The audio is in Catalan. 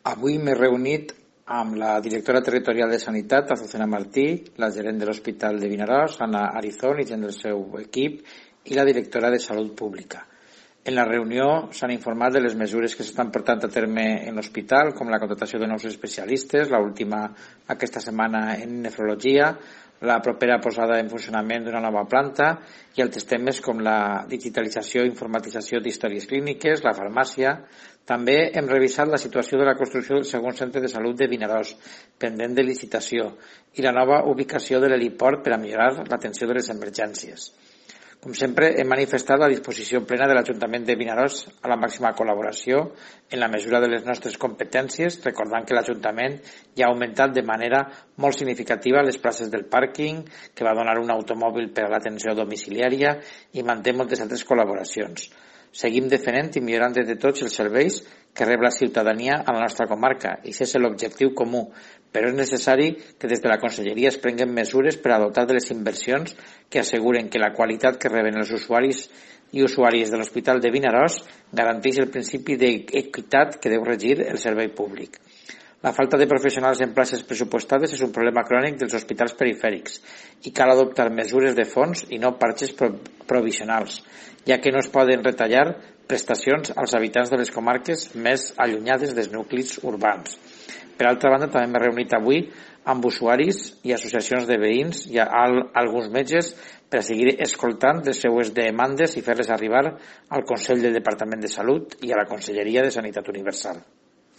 Avui m'he reunit amb la directora territorial de Sanitat, Azucena Martí, la gerent de l'Hospital de Vinaròs, Anna Arizón i gent del seu equip, i la directora de Salut Pública. En la reunió s'han informat de les mesures que s'estan portant a terme en l'hospital, com la contratació de nous especialistes, l'última aquesta setmana en nefrologia, la propera posada en funcionament d'una nova planta i altres temes com la digitalització i informatització d'històries clíniques, la farmàcia. També hem revisat la situació de la construcció del segon centre de salut de Vinaròs, pendent de licitació, i la nova ubicació de l'heliport per a millorar l'atenció de les emergències. Com sempre, hem manifestat la disposició plena de l'Ajuntament de Vinaròs a la màxima col·laboració en la mesura de les nostres competències, recordant que l'Ajuntament ja ha augmentat de manera molt significativa les places del pàrquing, que va donar un automòbil per a l'atenció domiciliària i manté moltes altres col·laboracions. Seguim defendent i millorant de tots els serveis que rep la ciutadania a la nostra comarca, i aquest és l'objectiu comú, però és necessari que des de la Conselleria es prenguen mesures per a dotar de les inversions que asseguren que la qualitat que reben els usuaris i usuàries de l'Hospital de Vinaròs garanteix el principi d'equitat que deu regir el servei públic. La falta de professionals en places pressupostades és un problema crònic dels hospitals perifèrics i cal adoptar mesures de fons i no parxes provisionals, ja que no es poden retallar prestacions als habitants de les comarques més allunyades dels nuclis urbans. Per altra banda, també m'he reunit avui amb usuaris i associacions de veïns i alguns metges per a seguir escoltant les seues demandes i fer-les arribar al Consell del Departament de Salut i a la Conselleria de Sanitat Universal.